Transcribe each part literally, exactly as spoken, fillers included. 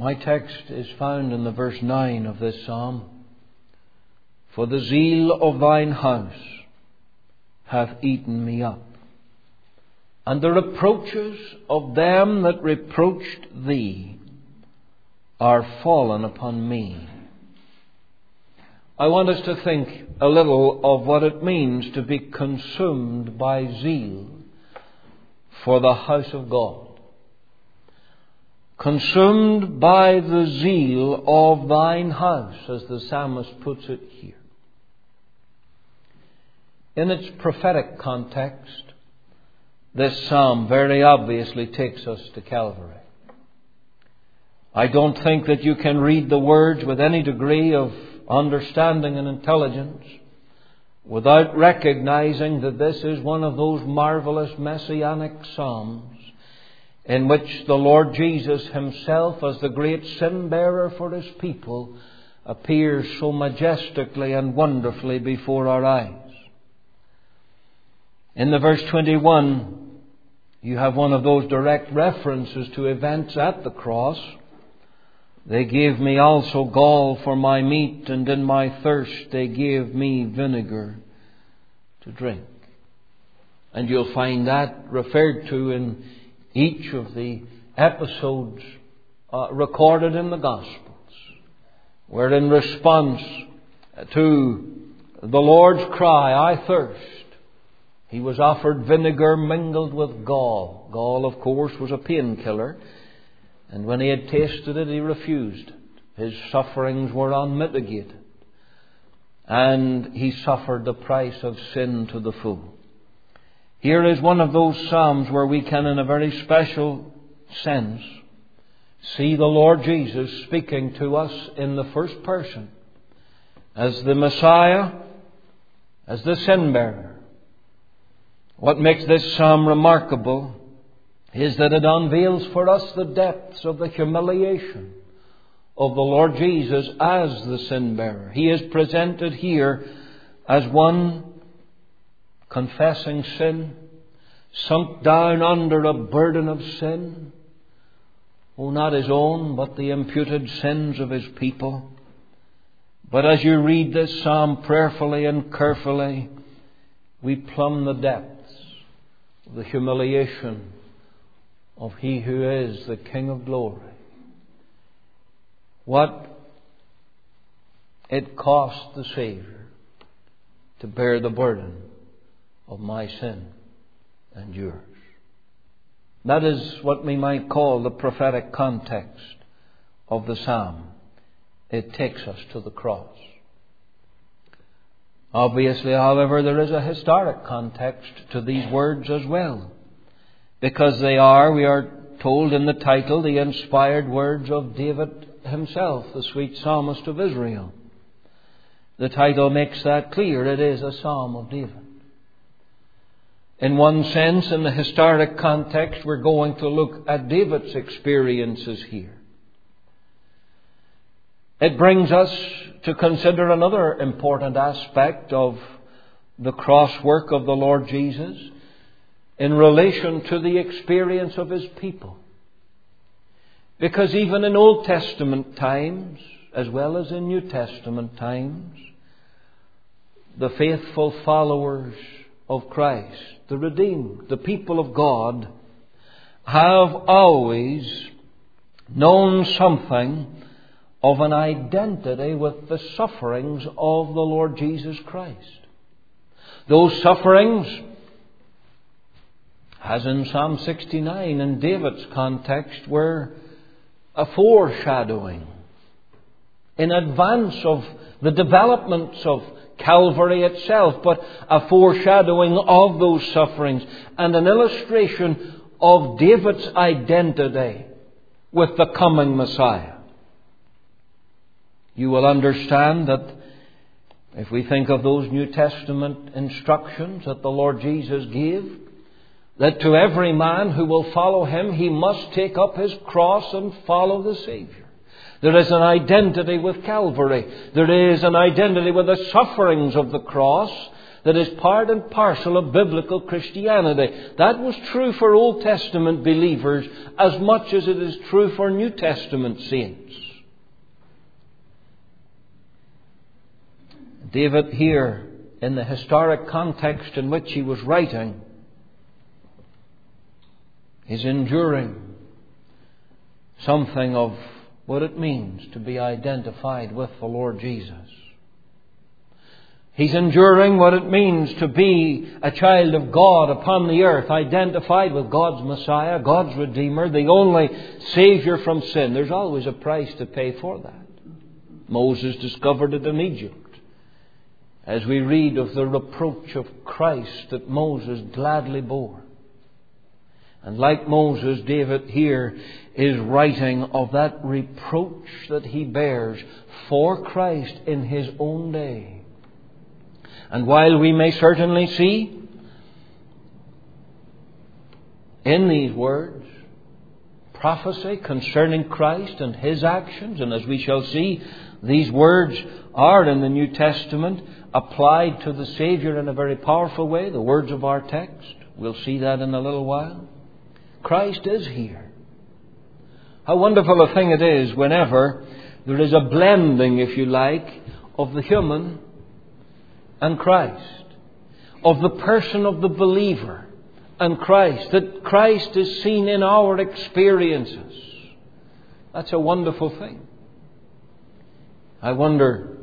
My text is found in the verse nine of this psalm. For the zeal of thine house hath eaten me up, and the reproaches of them that reproached thee are fallen upon me. I want us to think a little of what it means to be consumed by zeal for the house of God. Consumed by the zeal of thine house, as the psalmist puts it here. In its prophetic context, this psalm very obviously takes us to Calvary. I don't think that you can read the words with any degree of understanding and intelligence without recognizing that this is one of those marvelous messianic psalms in which the Lord Jesus himself, as the great sin bearer for his people, appears so majestically and wonderfully before our eyes. In the verse twenty-one, you have one of those direct references to events at the cross. They gave me also gall for my meat, and in my thirst they gave me vinegar to drink. And you'll find that referred to in each of the episodes uh, recorded in the Gospels, where in response to the Lord's cry, I thirst, he was offered vinegar mingled with gall. Gall, of course, was a painkiller. And when he had tasted it, he refused it. His sufferings were unmitigated. And he suffered the price of sin to the full. Here is one of those psalms where we can, in a very special sense, see the Lord Jesus speaking to us in the first person as the Messiah, as the sin bearer. What makes this psalm remarkable is that it unveils for us the depths of the humiliation of the Lord Jesus as the sin bearer. He is presented here as one confessing sin, sunk down under a burden of sin. Oh, not his own, but the imputed sins of his people. But as you read this psalm prayerfully and carefully, we plumb the depths of the humiliation of He who is the King of glory. What it cost the Savior to bear the burden of my sin and yours. That is what we might call the prophetic context of the psalm. It takes us to the cross. Obviously, however, there is a historic context to these words as well, because they are, we are told in the title, the inspired words of David himself, the sweet psalmist of Israel. The title makes that clear. It is a psalm of David. In one sense, in the historic context, we're going to look at David's experiences here. It brings us to consider another important aspect of the cross work of the Lord Jesus in relation to the experience of His people. Because even in Old Testament times, as well as in New Testament times, the faithful followers of Christ, the redeemed, the people of God, have always known something of an identity with the sufferings of the Lord Jesus Christ. Those sufferings, as in Psalm sixty-nine in David's context, were a foreshadowing in advance of the developments of Calvary itself, but a foreshadowing of those sufferings and an illustration of David's identity with the coming Messiah. You will understand that if we think of those New Testament instructions that the Lord Jesus gave, that to every man who will follow Him, he must take up his cross and follow the Savior. There is an identity with Calvary. There is an identity with the sufferings of the cross that is part and parcel of biblical Christianity. That was true for Old Testament believers as much as it is true for New Testament saints. David here, in the historic context in which he was writing, is enduring something of what it means to be identified with the Lord Jesus. He's enduring what it means to be a child of God upon the earth, identified with God's Messiah, God's Redeemer, the only Savior from sin. There's always a price to pay for that. Moses discovered it in Egypt. As we read of the reproach of Christ that Moses gladly bore. And like Moses, David here is writing of that reproach that he bears for Christ in his own day. And while we may certainly see in these words prophecy concerning Christ and His actions, and as we shall see, these words are in the New Testament applied to the Savior in a very powerful way, the words of our text. We'll see that in a little while. Christ is here. How wonderful a thing it is whenever there is a blending, if you like, of the human and Christ, of the person of the believer and Christ, that Christ is seen in our experiences. That's a wonderful thing. I wonder,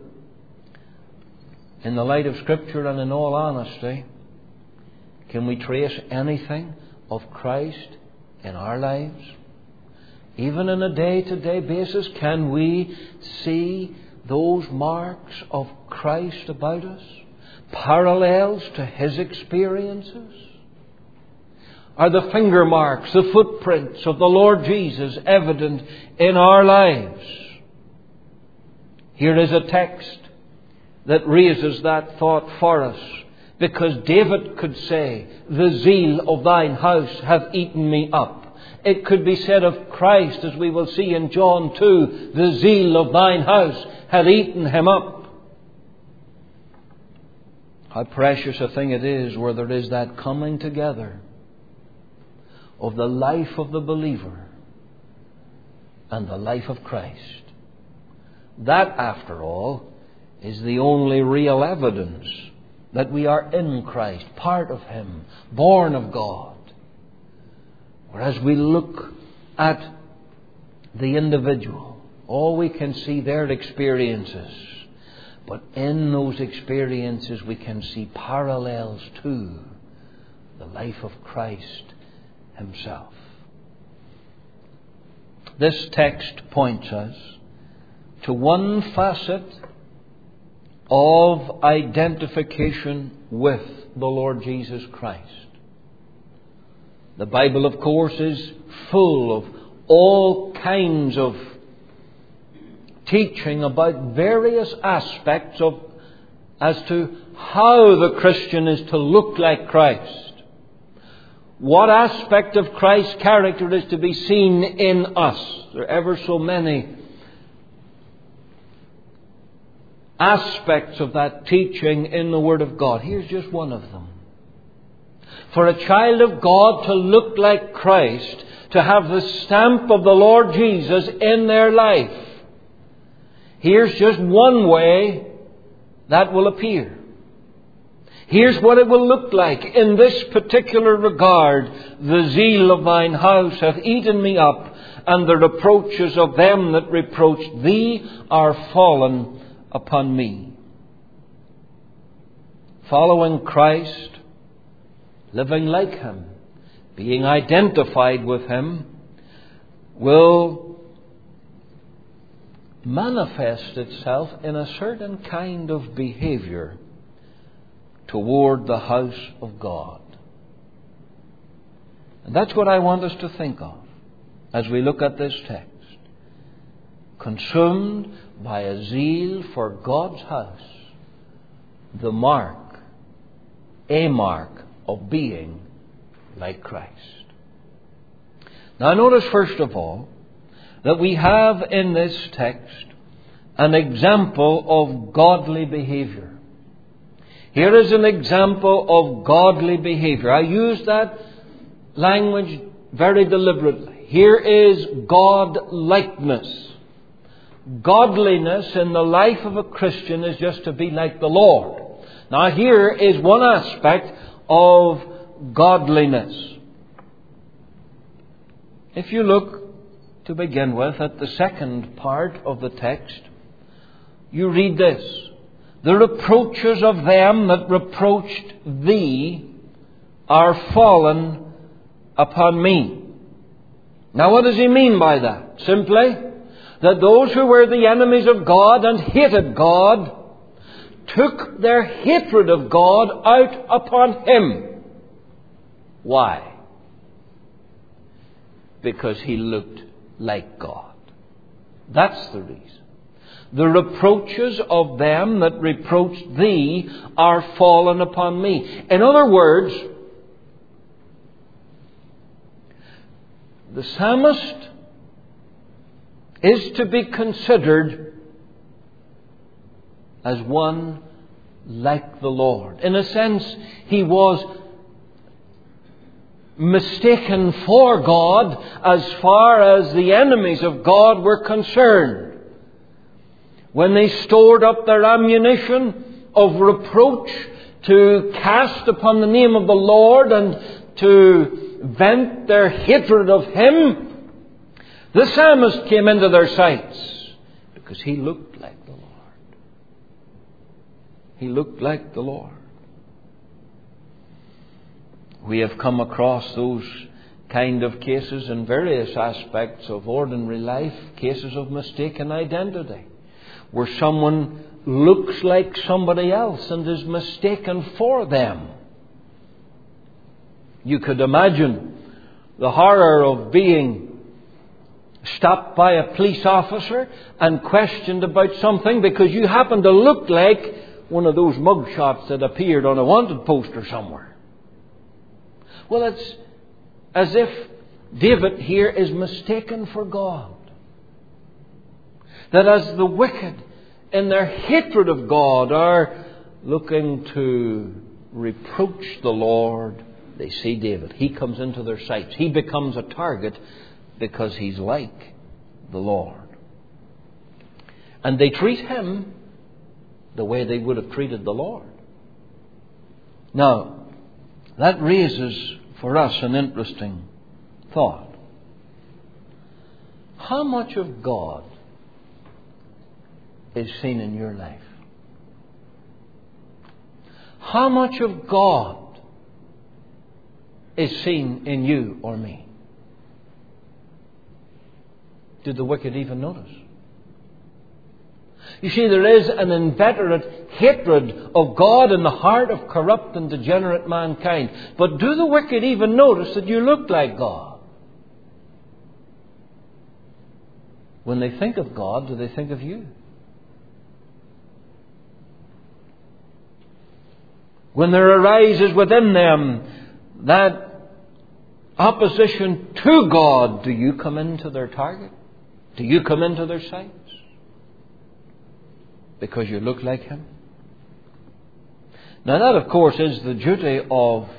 in the light of Scripture and in all honesty, can we trace anything of Christ in our lives? Even on a day-to-day basis, can we see those marks of Christ about us? Parallels to His experiences? Are the finger marks, the footprints of the Lord Jesus evident in our lives? Here is a text that raises that thought for us, because David could say, "The zeal of thine house hath eaten me up." It could be said of Christ, as we will see in John two, "The zeal of thine house hath eaten him up." How precious a thing it is where there is that coming together of the life of the believer and the life of Christ. That, after all, is the only real evidence that we are in Christ, part of Him, born of God. Whereas we look at the individual, all we can see their experiences. But in those experiences we can see parallels to the life of Christ Himself. This text points us to one facet of identification with the Lord Jesus Christ. The Bible, of course, is full of all kinds of teaching about various aspects of as to how the Christian is to look like Christ. What aspect of Christ's character is to be seen in us? There are ever so many aspects of that teaching in the Word of God. Here's just one of them. For a child of God to look like Christ, to have the stamp of the Lord Jesus in their life, here's just one way that will appear. Here's what it will look like in this particular regard. "The zeal of thine house hath eaten me up, and the reproaches of them that reproached thee are fallen upon me." Following Christ, living like Him, being identified with Him, will manifest itself in a certain kind of behavior toward the house of God. And that's what I want us to think of as we look at this text. Consumed by a zeal for God's house, the mark, a mark of being like Christ. Now notice first of all that we have in this text an example of godly behavior. Here is an example of godly behavior. I use that language very deliberately. Here is God-likeness. Godliness in the life of a Christian is just to be like the Lord. Now here is one aspect of godliness. If you look, to begin with, at the second part of the text, you read this: the reproaches of them that reproached thee are fallen upon me. Now what does he mean by that? Simply, that those who were the enemies of God and hated God took their hatred of God out upon him. Why? Because he looked like God. That's the reason. The reproaches of them that reproached thee are fallen upon me. In other words, the psalmist is to be considered as one like the Lord. In a sense, he was mistaken for God as far as the enemies of God were concerned. When they stored up their ammunition of reproach to cast upon the name of the Lord and to vent their hatred of Him, the psalmist came into their sights because he looked like the Lord. He looked like the Lord. We have come across those kind of cases in various aspects of ordinary life, cases of mistaken identity, where someone looks like somebody else and is mistaken for them. You could imagine the horror of being stopped by a police officer and questioned about something because you happen to look like one of those mugshots that appeared on a wanted poster somewhere. Well, it's as if David here is mistaken for God. That as the wicked in their hatred of God are looking to reproach the Lord, they see David. He comes into their sights. He becomes a target because he's like the Lord. And they treat him the way they would have treated the Lord. Now, that raises for us an interesting thought. How much of God is seen in your life? How much of God is seen in you or me? Did the wicked even notice? You see, there is an inveterate hatred of God in the heart of corrupt and degenerate mankind. But do the wicked even notice that you look like God? When they think of God, do they think of you? When there arises within them that opposition to God, do you come into their target? Do you come into their sights? Because you look like Him? Now that, of course, is the duty of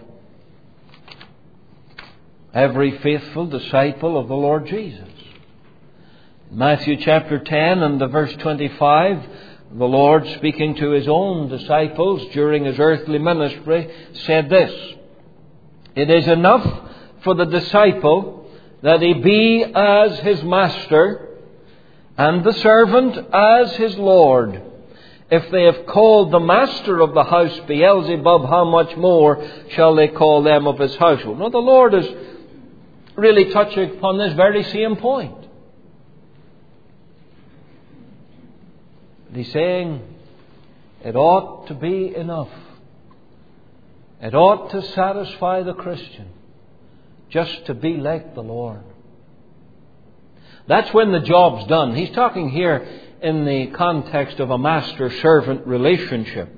every faithful disciple of the Lord Jesus. In Matthew chapter ten and the verse twenty-five, the Lord, speaking to His own disciples during His earthly ministry, said this: "It is enough for the disciple that he be as his master, and the servant as his Lord. If they have called the master of the house Beelzebub, how much more shall they call them of his household?" Now the Lord is really touching upon this very same point. He's saying it ought to be enough. It ought to satisfy the Christian just to be like the Lord. That's when the job's done. He's talking here in the context of a master-servant relationship,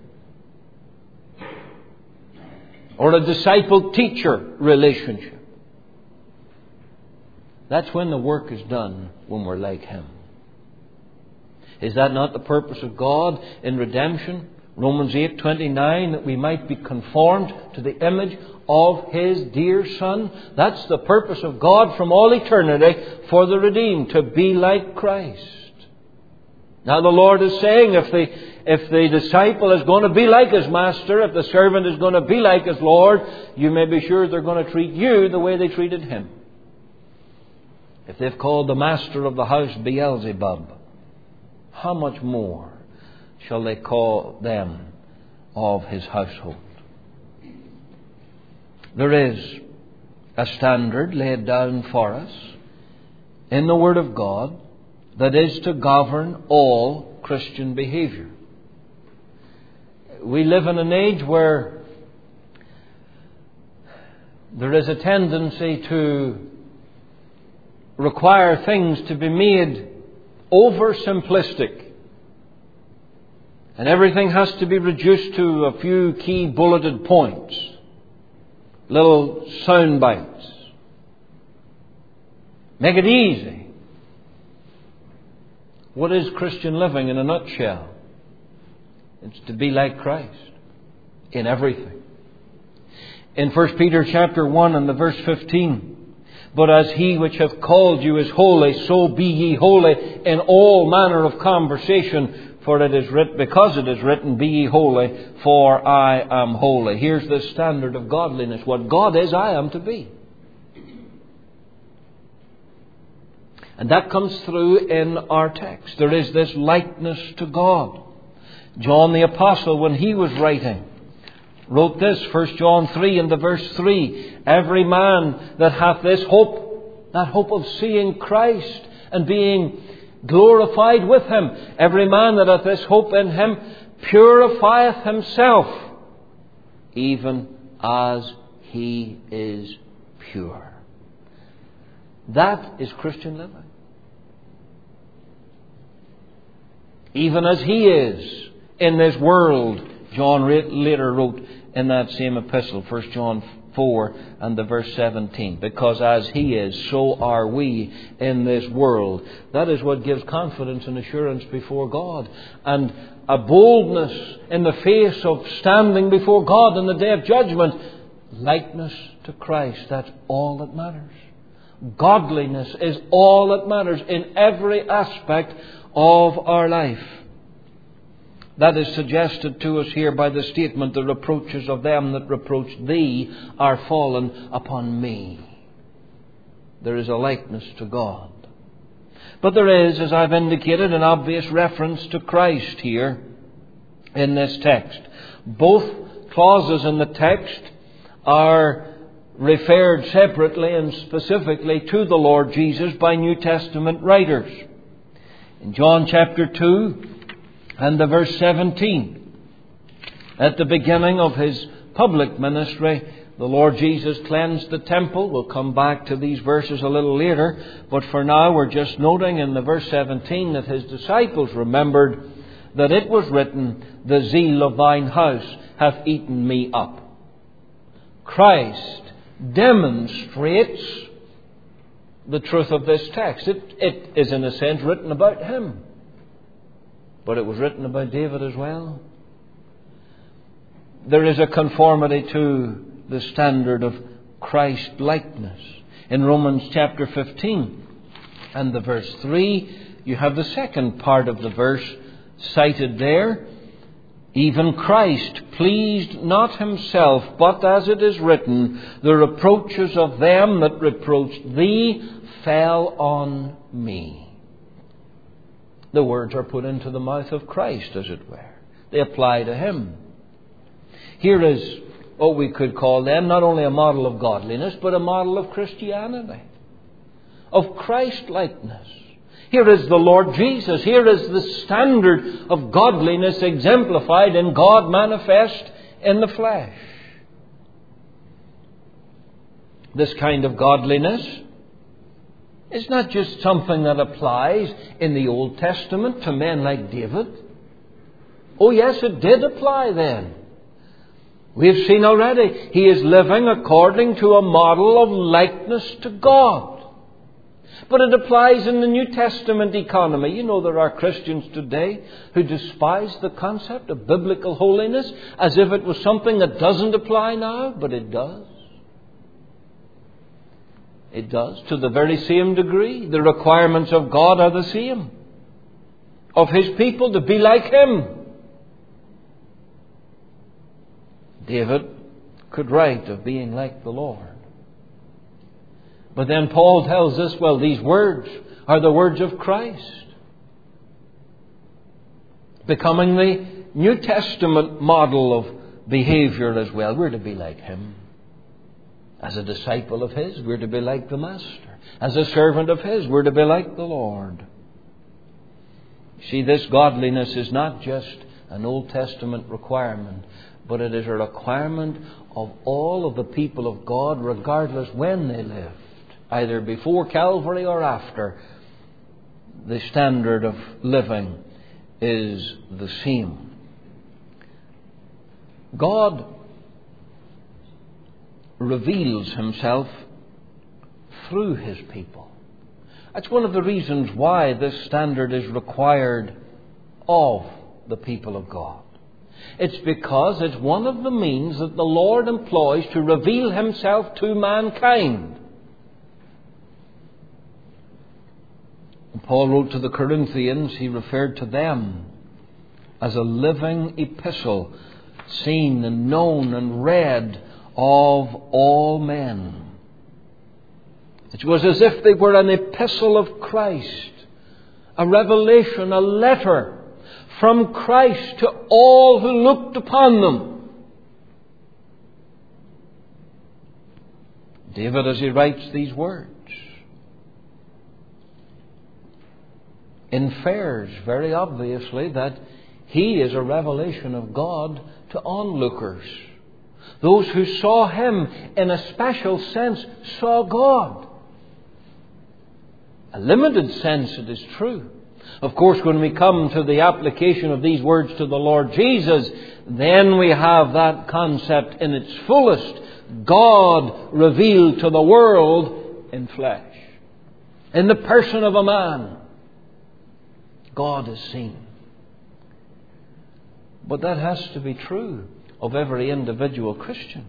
or a disciple-teacher relationship. That's when the work is done, when we're like Him. Is that not the purpose of God in redemption? Romans eight twenty-nine, that we might be conformed to the image of His dear Son. That's the purpose of God from all eternity for the redeemed, to be like Christ. Now the Lord is saying, if the, if the disciple is going to be like his master, if the servant is going to be like his Lord, you may be sure they're going to treat you the way they treated Him. If they've called the master of the house Beelzebub, how much more shall they call them of His household? There is a standard laid down for us in the Word of God that is to govern all Christian behavior. We live in an age where there is a tendency to require things to be made oversimplistic. And everything has to be reduced to a few key bulleted points, little sound bites. Make it easy. What is Christian living in a nutshell? It's to be like Christ in everything. In First Peter chapter one and the verse fifteen, but as He which hath called you is holy, so be ye holy in all manner of conversation, for it is written, because it is written, be ye holy, for I am holy. Here's the standard of godliness. What God is, I am to be. And that comes through in our text. There is this likeness to God. John the Apostle, when he was writing, wrote this, First John three and the verse three, every man that hath this hope, that hope of seeing Christ and being glorified with Him, every man that hath this hope in Him purifieth himself, even as He is pure. That is Christian living. Even as He is in this world, John later wrote in that same epistle, First John four and the verse seventeen. Because as He is, so are we in this world. That is what gives confidence and assurance before God. And a boldness in the face of standing before God in the day of judgment. Likeness to Christ. That's all that matters. Godliness is all that matters in every aspect of our life. That is suggested to us here by the statement, the reproaches of them that reproach Thee are fallen upon me. There is a likeness to God. But there is, as I've indicated, an obvious reference to Christ here in this text. Both clauses in the text are referred separately and specifically to the Lord Jesus by New Testament writers. In John chapter two and the verse seventeen, at the beginning of His public ministry, the Lord Jesus cleansed the temple. We'll come back to these verses a little later, but for now we're just noting in the verse seventeen that His disciples remembered that it was written, the zeal of Thine house hath eaten me up. Christ demonstrates the truth of this text. It, it is in a sense written about Him. But it was written about David as well. There is a conformity to the standard of Christ-likeness. In Romans chapter fifteen and the verse three, you have the second part of the verse cited there. Even Christ pleased not Himself, but as it is written, the reproaches of them that reproached Thee fell on me. The words are put into the mouth of Christ, as it were. They apply to Him. Here is what we could call then not only a model of godliness, but a model of Christianity, of Christ-likeness. Here is the Lord Jesus. Here is the standard of godliness exemplified in God manifest in the flesh. This kind of godliness is not just something that applies in the Old Testament to men like David. Oh yes, it did apply then. We have seen already, he is living according to a model of likeness to God. But it applies in the New Testament economy. You know, there are Christians today who despise the concept of biblical holiness as if it was something that doesn't apply now, but it does. It does, to the very same degree. The requirements of God are the same. Of His people to be like Him. David could write of being like the Lord. But then Paul tells us, well, these words are the words of Christ. Becoming the New Testament model of behavior as well. We're to be like Him. As a disciple of His, we're to be like the Master. As a servant of His, we're to be like the Lord. See, this godliness is not just an Old Testament requirement, but it is a requirement of all of the people of God, regardless when they lived, either before Calvary or after. The standard of living is the same. God reveals Himself through His people. That's one of the reasons why this standard is required of the people of God. It's because it's one of the means that the Lord employs to reveal Himself to mankind. When Paul wrote to the Corinthians, he referred to them as a living epistle, seen and known and read of all men. It was as if they were an epistle of Christ, a revelation, a letter from Christ to all who looked upon them. David, as he writes these words, infers very obviously that he is a revelation of God to onlookers. Those who saw him in a special sense saw God. A limited sense, it is true. Of course, when we come to the application of these words to the Lord Jesus, then we have that concept in its fullest. God revealed to the world in flesh. In the person of a man, God is seen. But that has to be true of every individual Christian.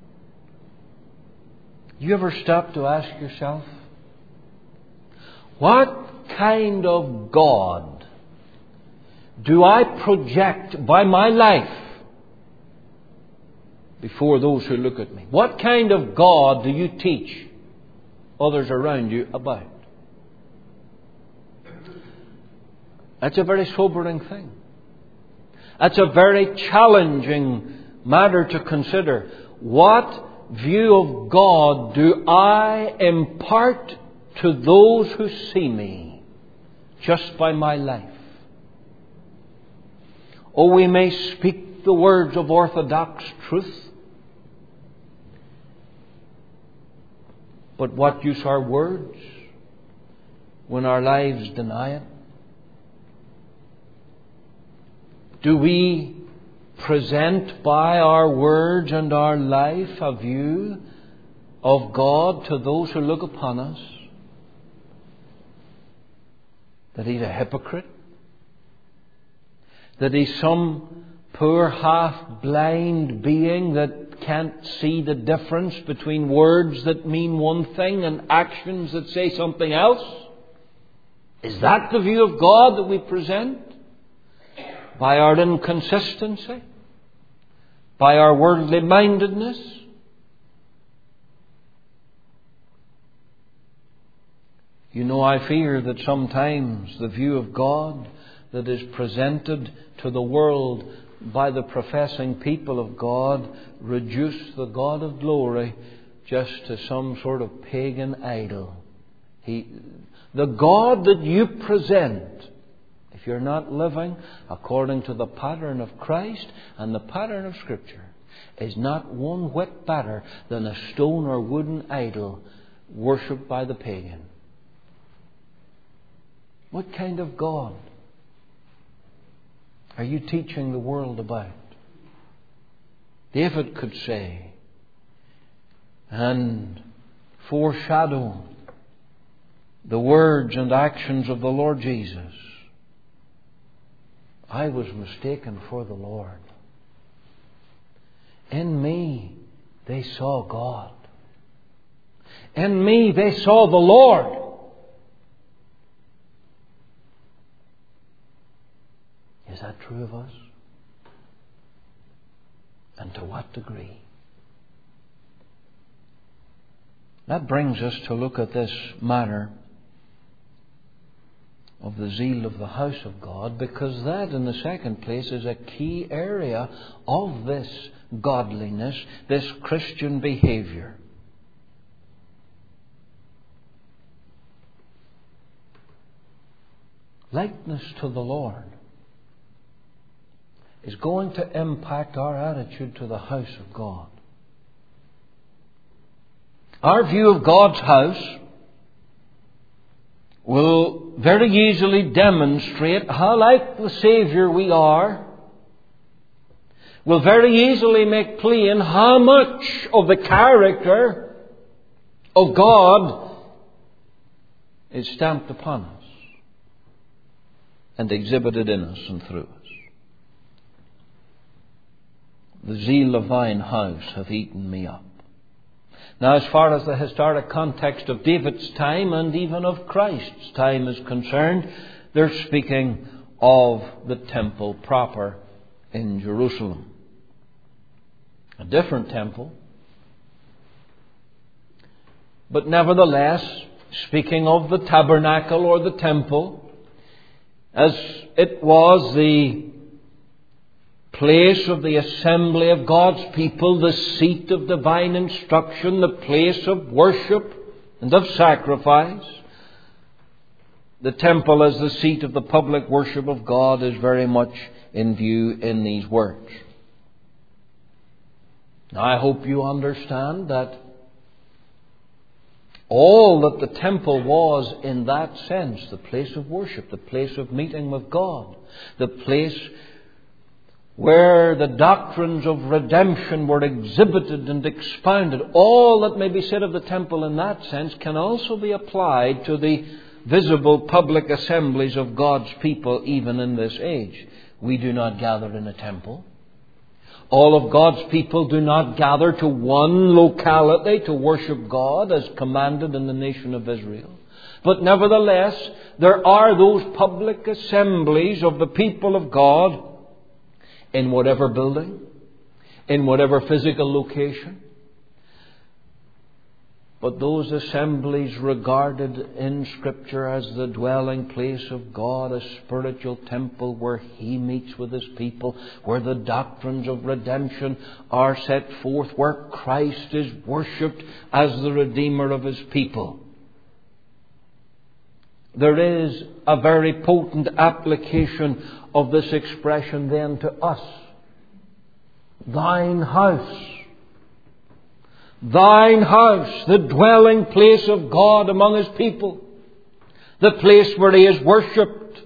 You ever stop to ask yourself, what kind of God do I project by my life before those who look at me? What kind of God do you teach others around you about? That's a very sobering thing. That's a very challenging matter to consider. What view of God do I impart to those who see me just by my life? Oh, we may speak the words of orthodox truth, but what use are words when our lives deny it? Do we present by our words and our life a view of God to those who look upon us? That He's a hypocrite? That He's some poor half-blind being that can't see the difference between words that mean one thing and actions that say something else? Is that the view of God that we present? By our inconsistency? By our worldly mindedness? You know, I fear that sometimes the view of God that is presented to the world by the professing people of God reduce the God of glory just to some sort of pagan idol. He, the God that you present, if you're not living according to the pattern of Christ and the pattern of Scripture, is not one whit better than a stone or wooden idol worshipped by the pagan. What kind of God are you teaching the world about? David could say, and foreshadow the words and actions of the Lord Jesus, I was mistaken for the Lord. In me they saw God. In me they saw the Lord. Is that true of us? And to what degree? That brings us to look at this matter of the zeal of the house of God, because that, in the second place, is a key area of this godliness, this Christian behavior. Likeness to the Lord is going to impact our attitude to the house of God. Our view of God's house will very easily demonstrate how like the Saviour we are, will very easily make plain how much of the character of God is stamped upon us and exhibited in us and through us. The zeal of thine house hath eaten me up. Now, as far as the historic context of David's time and even of Christ's time is concerned, they're speaking of the temple proper in Jerusalem. A different temple, but nevertheless speaking of the tabernacle or the temple, as it was the place of the assembly of God's people, the seat of divine instruction, the place of worship and of sacrifice. The temple as the seat of the public worship of God is very much in view in these words. Now, I hope you understand that all that the temple was in that sense, the place of worship, the place of meeting with God, the place where the doctrines of redemption were exhibited and expounded, all that may be said of the temple in that sense can also be applied to the visible public assemblies of God's people even in this age. We do not gather in a temple. All of God's people do not gather to one locality to worship God as commanded in the nation of Israel. But nevertheless, there are those public assemblies of the people of God in whatever building, in whatever physical location. But those assemblies regarded in Scripture as the dwelling place of God, a spiritual temple where He meets with His people, where the doctrines of redemption are set forth, where Christ is worshipped as the Redeemer of His people. There is a very potent application of this expression then to us. Thine house. Thine house, the dwelling place of God among His people. The place where He is worshipped.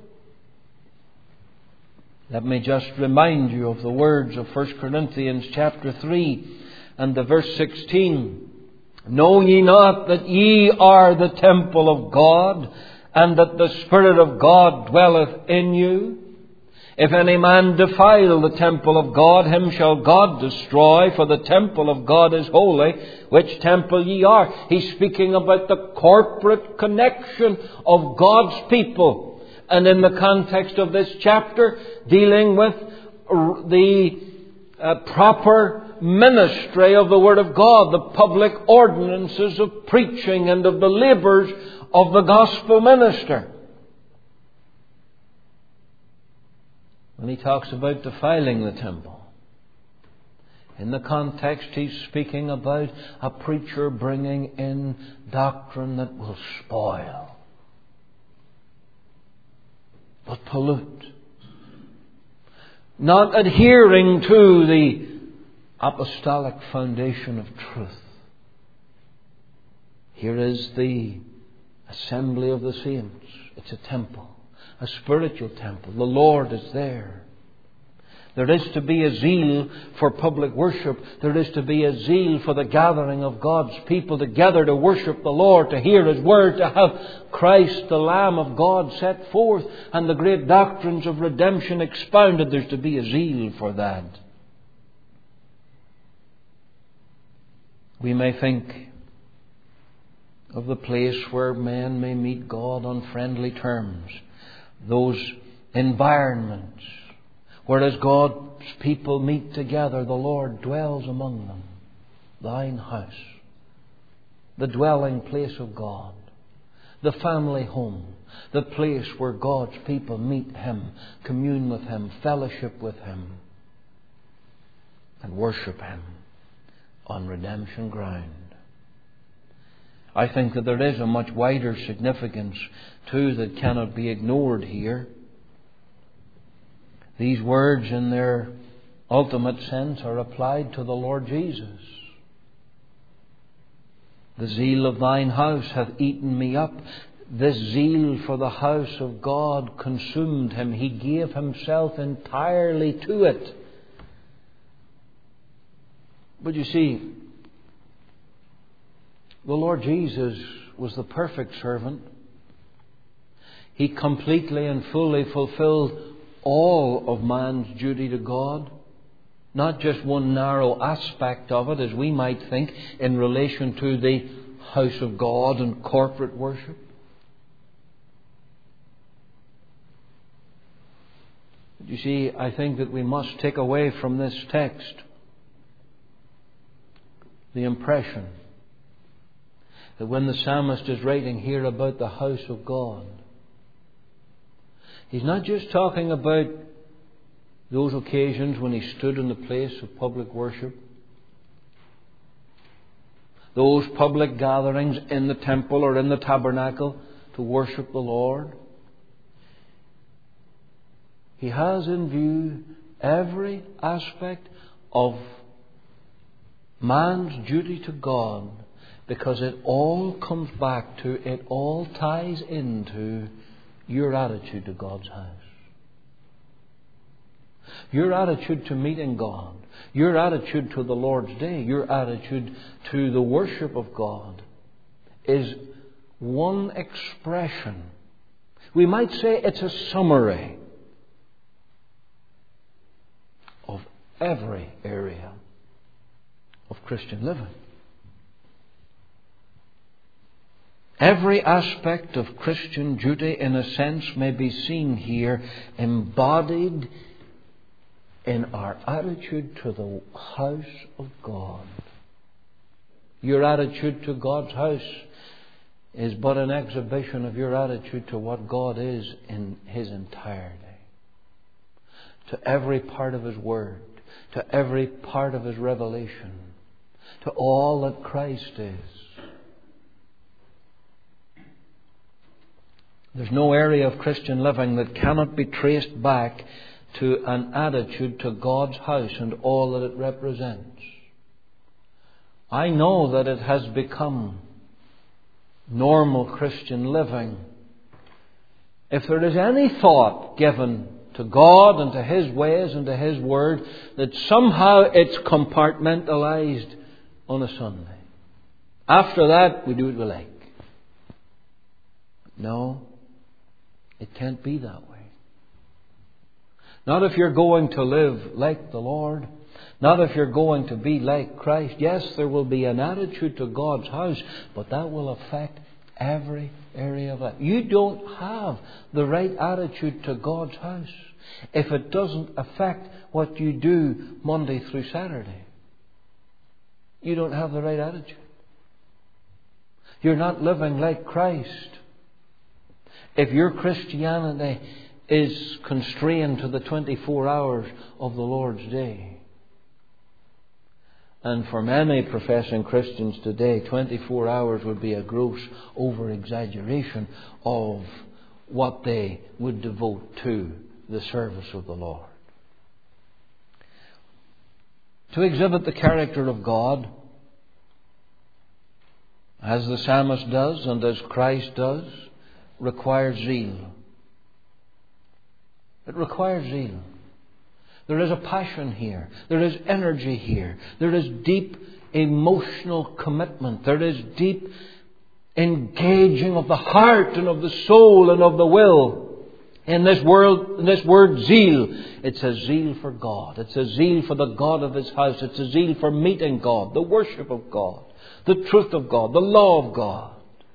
Let me just remind you of the words of First Corinthians chapter three and the verse sixteen. Know ye not that ye are the temple of God, and that the Spirit of God dwelleth in you? If any man defile the temple of God, him shall God destroy, for the temple of God is holy, which temple ye are. He's speaking about the corporate connection of God's people. And in the context of this chapter, dealing with the uh, proper ministry of the Word of God, the public ordinances of preaching and of the labours of the gospel minister. When he talks about defiling the temple, in the context he's speaking about a preacher bringing in doctrine that will spoil, but pollute, not adhering to the apostolic foundation of truth. Here is the assembly of the saints. It's a temple. A spiritual temple. The Lord is there. There is to be a zeal for public worship. There is to be a zeal for the gathering of God's people together to worship the Lord, to hear His Word, to have Christ, the Lamb of God, set forth and the great doctrines of redemption expounded. There's to be a zeal for that. We may think of the place where men may meet God on friendly terms. Those environments where as God's people meet together, the Lord dwells among them. Thine house, the dwelling place of God, the family home, the place where God's people meet Him, commune with Him, fellowship with Him, and worship Him on redemption ground. I think that there is a much wider significance too that cannot be ignored here. These words in their ultimate sense are applied to the Lord Jesus. The zeal of thine house hath eaten me up. This zeal for the house of God consumed Him. He gave Himself entirely to it. But you see, the Lord Jesus was the perfect servant. He completely and fully fulfilled all of man's duty to God. Not just one narrow aspect of it, as we might think, in relation to the house of God and corporate worship. But you see, I think that we must take away from this text the impression that when the psalmist is writing here about the house of God, he's not just talking about those occasions when he stood in the place of public worship, those public gatherings in the temple or in the tabernacle to worship the Lord. He has in view every aspect of man's duty to God, because it all comes back to, it all ties into your attitude to God's house. Your attitude to meeting God, your attitude to the Lord's Day, your attitude to the worship of God is one expression. We might say it's a summary of every area of Christian living. Every aspect of Christian duty, in a sense, may be seen here embodied in our attitude to the house of God. Your attitude to God's house is but an exhibition of your attitude to what God is in His entirety. To every part of His Word, to every part of His revelation, to all that Christ is. There's no area of Christian living that cannot be traced back to an attitude to God's house and all that it represents. I know that it has become normal Christian living. If there is any thought given to God and to His ways and to His Word, that somehow it's compartmentalized on a Sunday. After that, we do what we like. No, it can't be that way. Not if you're going to live like the Lord. Not if you're going to be like Christ. Yes, there will be an attitude to God's house, but that will affect every area of life. You don't have the right attitude to God's house if it doesn't affect what you do Monday through Saturday. You don't have the right attitude. You're not living like Christ. If your Christianity is constrained to the twenty-four hours of the Lord's day. And for many professing Christians today, twenty-four hours would be a gross over-exaggeration of what they would devote to the service of the Lord. To exhibit the character of God, as the psalmist does and as Christ does, requires zeal. It requires zeal. There is a passion here. There is energy here. There is deep emotional commitment. There is deep engaging of the heart and of the soul and of the will. In this world, in this word zeal, it's a zeal for God. It's a zeal for the God of His house. It's a zeal for meeting God, the worship of God, the truth of God, the law of God.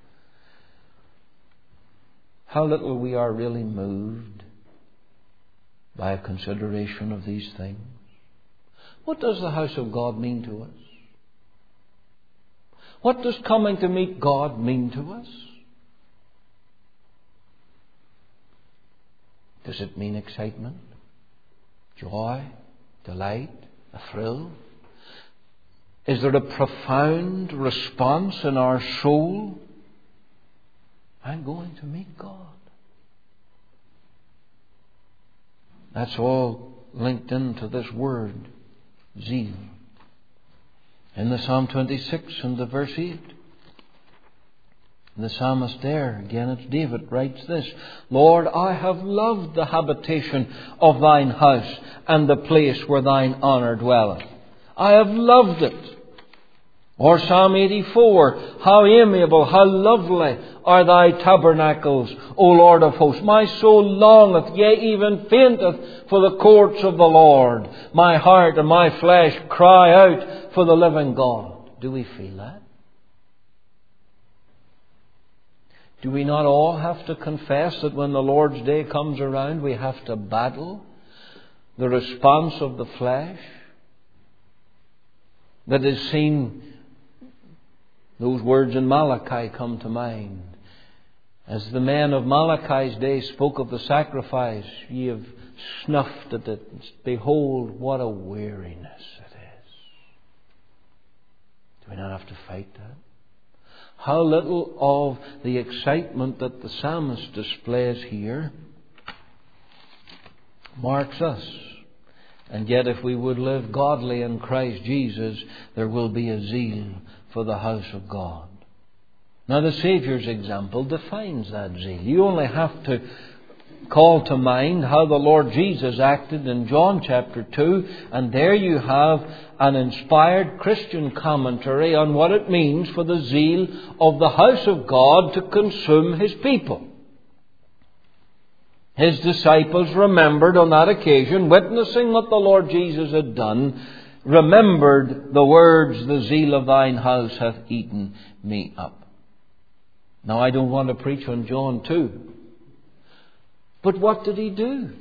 How little we are really moved by a consideration of these things. What does the house of God mean to us? What does coming to meet God mean to us? Does it mean excitement, joy, delight, a thrill? Is there a profound response in our soul? I'm going to meet God. That's all linked into this word, zeal. In the Psalm twenty-six and the verse eight. The psalmist there, again it's David, writes this: Lord, I have loved the habitation of thine house and the place where thine honour dwelleth. I have loved it. Or Psalm eighty-four, how amiable, how lovely are thy tabernacles, O Lord of hosts. My soul longeth, yea, even fainteth for the courts of the Lord. My heart and my flesh cry out for the living God. Do we feel that? Do we not all have to confess that when the Lord's day comes around, we have to battle the response of the flesh that is seen? Those words in Malachi come to mind. As the men of Malachi's day spoke of the sacrifice, ye have snuffed at it. Behold, what a weariness it is. Do we not have to fight that? How little of the excitement that the psalmist displays here marks us. And yet if we would live godly in Christ Jesus, there will be a zeal for the house of God. Now the Saviour's example defines that zeal. You only have to call to mind how the Lord Jesus acted in John chapter two, and there you have an inspired Christian commentary on what it means for the zeal of the house of God to consume His people. His disciples remembered on that occasion, witnessing what the Lord Jesus had done, remembered the words, the zeal of thine house hath eaten me up. Now I don't want to preach on John two. But what did he do?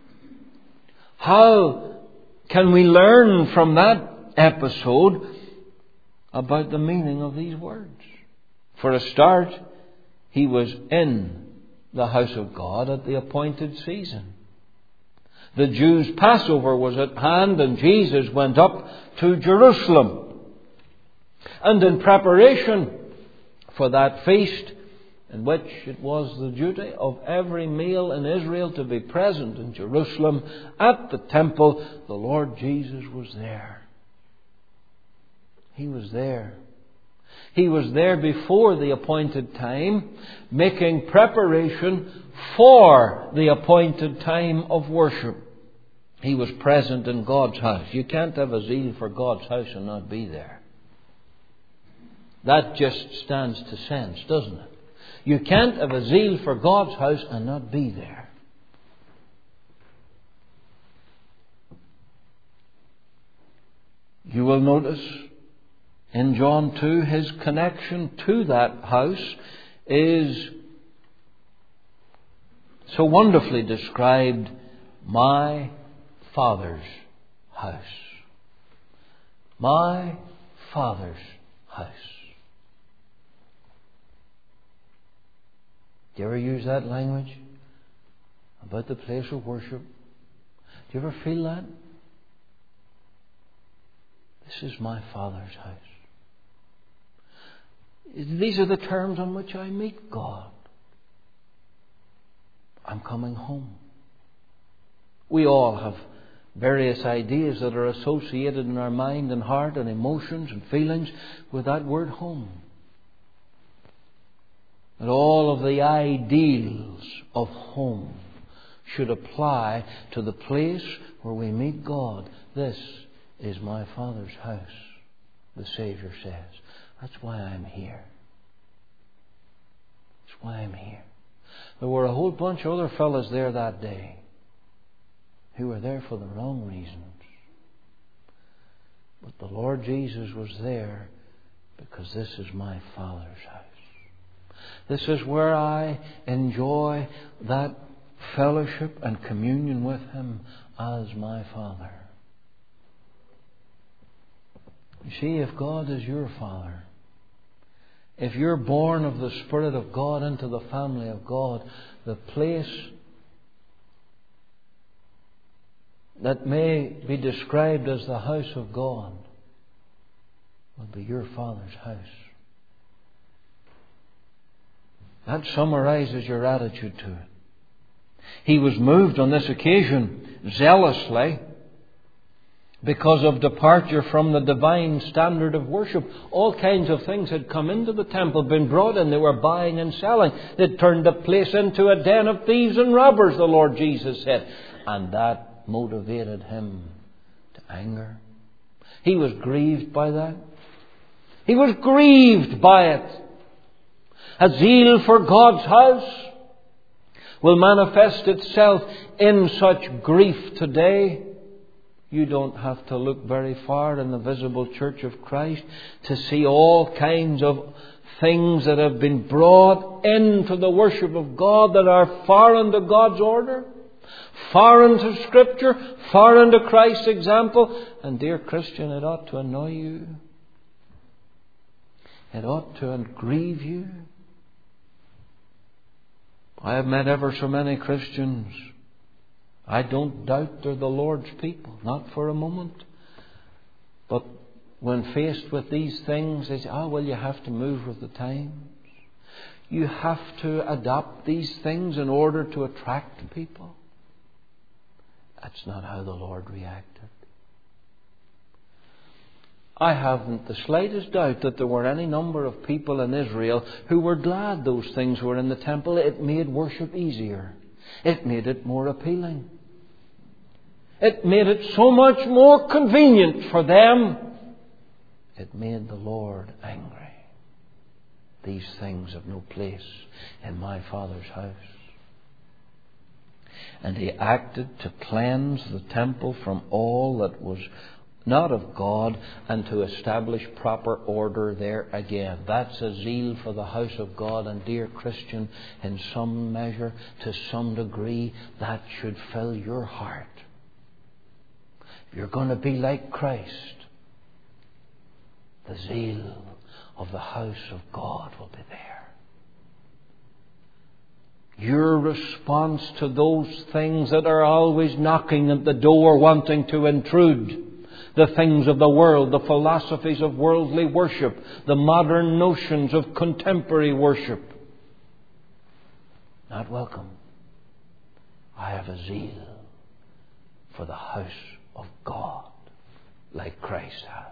How can we learn from that episode about the meaning of these words? For a start, he was in the house of God at the appointed season. The Jews' Passover was at hand, and Jesus went up to Jerusalem. And in preparation for that feast, in which it was the duty of every male in Israel to be present in Jerusalem at the temple, the Lord Jesus was there. He was there. He was there before the appointed time, making preparation for the appointed time of worship. He was present in God's house. You can't have a zeal for God's house and not be there. That just stands to sense, doesn't it? You can't have a zeal for God's house and not be there. You will notice in John two, his connection to that house is so wonderfully described: my Father's house. My Father's house. Do you ever use that language about the place of worship? Do you ever feel that? This is my Father's house. These are the terms on which I meet God. I'm coming home. We all have various ideas that are associated in our mind and heart and emotions and feelings with that word home. And all of the ideals of home should apply to the place where we meet God. This is my Father's house, the Saviour says. That's why I'm here. That's why I'm here. There were a whole bunch of other fellas there that day who were there for the wrong reasons. But the Lord Jesus was there because this is my Father's house. This is where I enjoy that fellowship and communion with Him as my Father. You see, if God is your Father, if you're born of the Spirit of God into the family of God, the place that may be described as the house of God will be your Father's house. That summarizes your attitude to it. He was moved on this occasion zealously because of departure from the divine standard of worship. All kinds of things had come into the temple, been brought in. They were buying and selling. They'd turned the place into a den of thieves and robbers, the Lord Jesus said. And that motivated Him to anger. He was grieved by that. He was grieved by it. A zeal for God's house will manifest itself in such grief today. You don't have to look very far in the visible church of Christ to see all kinds of things that have been brought into the worship of God that are far into God's order, far into Scripture, far into Christ's example. And dear Christian, it ought to annoy you. It ought to grieve you. I have met ever so many Christians. I don't doubt they're the Lord's people, not for a moment. But when faced with these things, they say, oh, well, you have to move with the times. You have to adopt these things in order to attract people. That's not how the Lord reacted. I haven't the slightest doubt that there were any number of people in Israel who were glad those things were in the temple. It made worship easier. It made it more appealing. It made it so much more convenient for them. It made the Lord angry. These things have no place in my Father's house. And He acted to cleanse the temple from all that was not of God, and to establish proper order there again. That's a zeal for the house of God. And dear Christian, in some measure, to some degree, that should fill your heart. If you're going to be like Christ, the zeal of the house of God will be there. Your response to those things that are always knocking at the door, wanting to intrude, the things of the world, the philosophies of worldly worship, the modern notions of contemporary worship. Not welcome. I have a zeal for the house of God, like Christ had.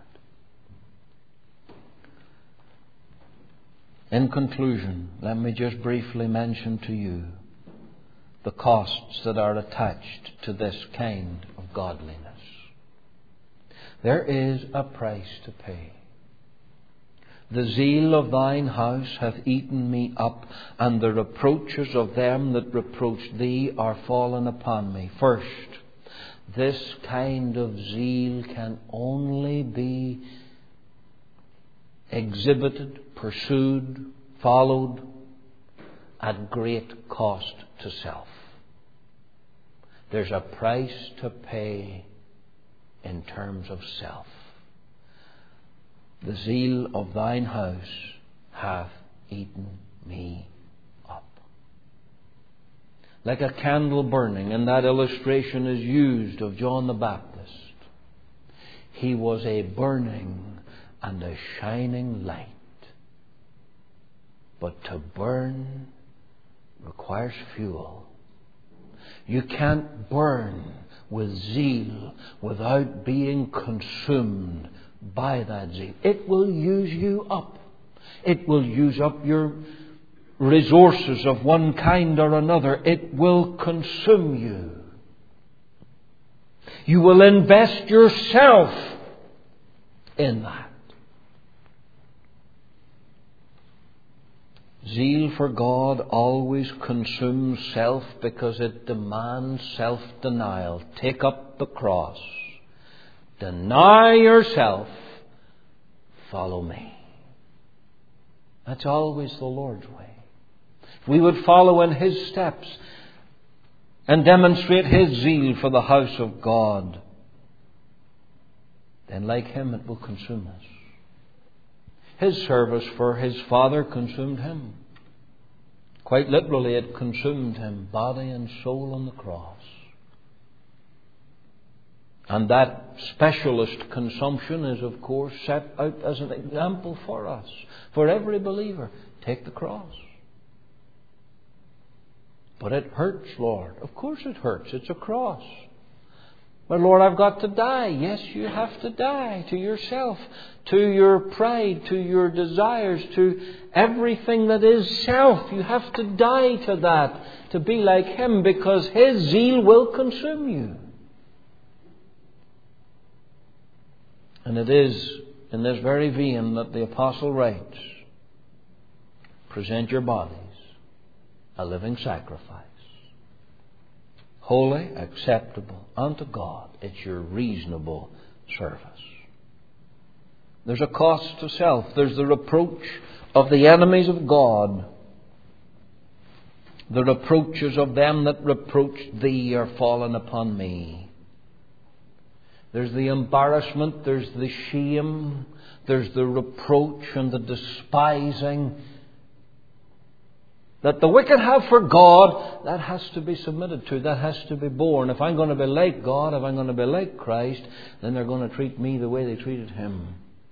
In conclusion, let me just briefly mention to you the costs that are attached to this kind of godliness. There is a price to pay. The zeal of thine house hath eaten me up, and the reproaches of them that reproach thee are fallen upon me. First, this kind of zeal can only be exhibited, pursued, followed at great cost to self. There's a price to pay in terms of self. The zeal of thine house hath eaten me up. Like a candle burning, and that illustration is used of John the Baptist. He was a burning and a shining light. But to burn requires fuel. You can't burn with zeal without being consumed by that zeal. It will use you up. It will use up your resources of one kind or another, it will consume you. You will invest yourself in that. Zeal for God always consumes self because it demands self-denial. Take up the cross. Deny yourself. Follow me. That's always the Lord's way. If we would follow in His steps and demonstrate His zeal for the house of God, then like Him it will consume us. His service for His Father consumed Him. Quite literally, it consumed Him, body and soul, on the cross. And that specialist consumption is, of course, set out as an example for us. For every believer, take the cross. But it hurts, Lord. Of course it hurts. It's a cross. But Lord, I've got to die. Yes, you have to die to yourself, to your pride, to your desires, to everything that is self. You have to die to that to be like Him, because His zeal will consume you. And it is in this very vein that the Apostle writes, present your bodies a living sacrifice, holy, acceptable unto God. It's your reasonable service. There's a cost to self. There's the reproach of the enemies of God. The reproaches of them that reproached thee are fallen upon me. There's the embarrassment, there's the shame, there's the reproach and the despising that the wicked have for God. That has to be submitted to. That has to be borne. If I'm going to be like God, if I'm going to be like Christ, then they're going to treat me the way they treated Him.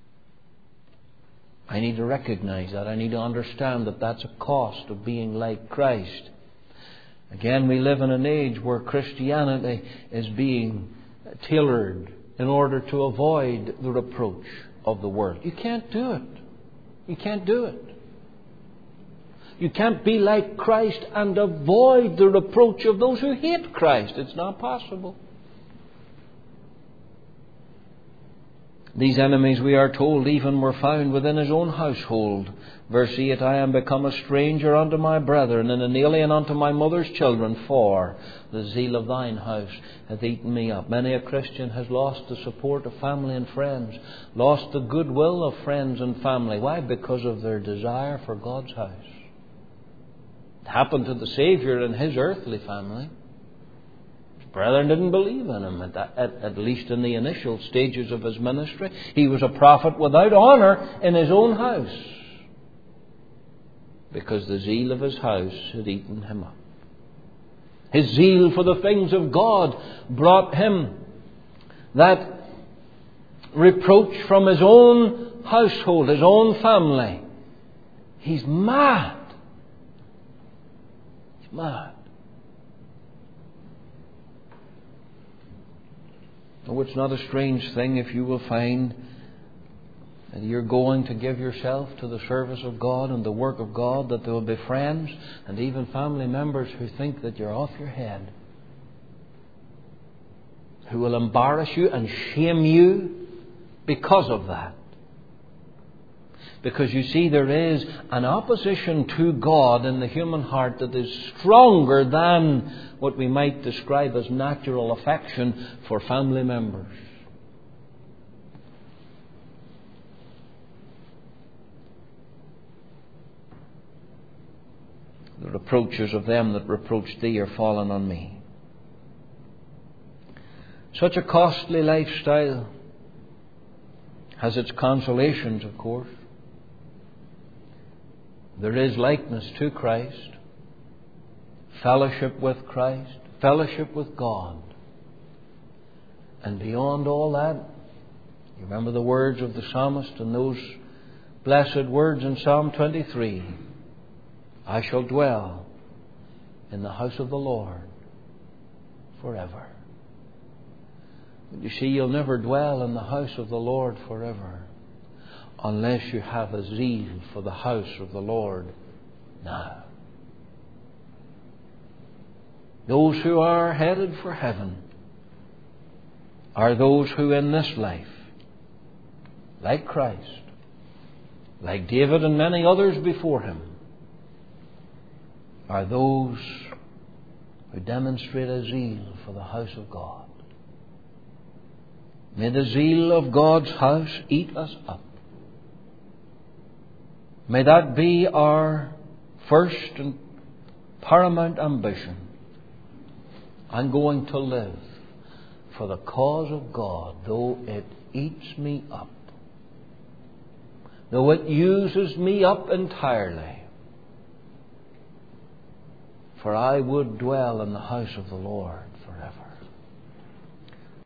I need to recognize that. I need to understand that that's a cost of being like Christ. Again, we live in an age where Christianity is being tailored in order to avoid the reproach of the world. You can't do it. You can't do it. You can't be like Christ and avoid the reproach of those who hate Christ. It's not possible. These enemies, we are told, even were found within His own household. Verse eight, I am become a stranger unto my brethren, and an alien unto my mother's children, for the zeal of thine house hath eaten me up. Many a Christian has lost the support of family and friends, lost the goodwill of friends and family. Why? Because of their desire for God's house. It happened to the Saviour in His earthly family. Brethren didn't believe in Him, at, that, at, at least in the initial stages of His ministry. He was a prophet without honour in His own house, because the zeal of His house had eaten Him up. His zeal for the things of God brought Him that reproach from His own household, His own family. He's mad. He's mad. Oh, it's not a strange thing if you will find that you're going to give yourself to the service of God and the work of God, that there will be friends and even family members who think that you're off your head, who will embarrass you and shame you because of that. Because you see, there is an opposition to God in the human heart that is stronger than what we might describe as natural affection for family members. The reproaches of them that reproached thee are fallen on me. Such a costly lifestyle has its consolations, of course. There is likeness to Christ, fellowship with Christ, fellowship with God. And beyond all that, you remember the words of the psalmist and those blessed words in Psalm twenty-three. I shall dwell in the house of the Lord forever. But you see, you'll never dwell in the house of the Lord forever unless you have a zeal for the house of the Lord now. Those who are headed for heaven are those who in this life, like Christ, like David and many others before him, are those who demonstrate a zeal for the house of God. May the zeal of God's house eat us up. May that be our first and paramount ambition. I'm going to live for the cause of God, though it eats me up, though it uses me up entirely. For I would dwell in the house of the Lord forever.